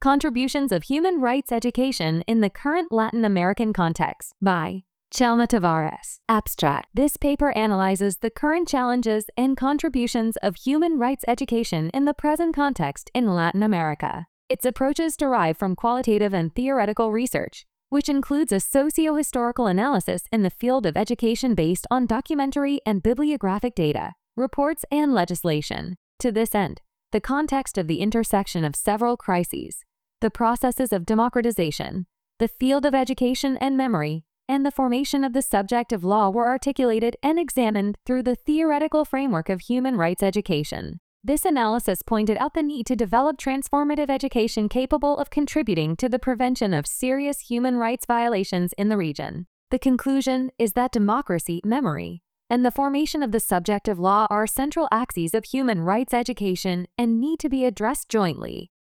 Contributions of Human Rights Education in the Current Latin American Context by Chelma Tavares. Abstract. This paper analyzes the current challenges and contributions of human rights education in the present context in Latin America. Its approaches derive from qualitative and theoretical research, which includes a socio-historical analysis in the field of education based on documentary and bibliographic data, reports, and legislation. To this end, the context of the intersection of several crises, the processes of democratization, the field of education and memory, and the formation of the subject of law were articulated and examined through the theoretical framework of human rights education. This analysis pointed out the need to develop transformative education capable of contributing to the prevention of serious human rights violations in the region. The conclusion is that democracy, memory, and the formation of the subject of law are central axes of human rights education and need to be addressed jointly.